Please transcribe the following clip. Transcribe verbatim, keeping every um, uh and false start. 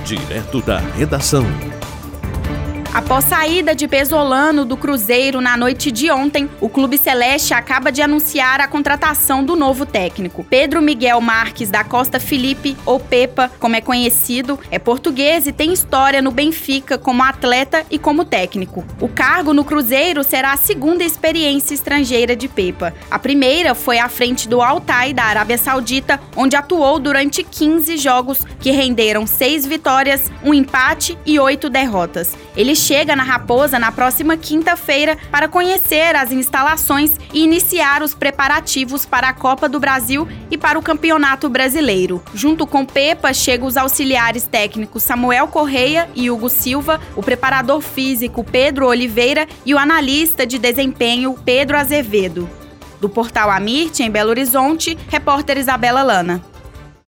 Direto da redação. Após saída de Pesolano do Cruzeiro na noite de ontem, o Clube Celeste acaba de anunciar a contratação do novo técnico. Pedro Miguel Marques da Costa Felipe, ou Pepa, como é conhecido, é português e tem história no Benfica como atleta e como técnico. O cargo no Cruzeiro será a segunda experiência estrangeira de Pepa. A primeira foi à frente do Al-Tay da Arábia Saudita, onde atuou durante quinze jogos que renderam seis vitórias, um empate e oito derrotas. Ele chega na Raposa na próxima quinta-feira para conhecer as instalações e iniciar os preparativos para a Copa do Brasil e para o Campeonato Brasileiro. Junto com Pepa, chegam os auxiliares técnicos Samuel Correia e Hugo Silva, o preparador físico Pedro Oliveira e o analista de desempenho Pedro Azevedo. Do portal Amirte, em Belo Horizonte, repórter Isabela Lana.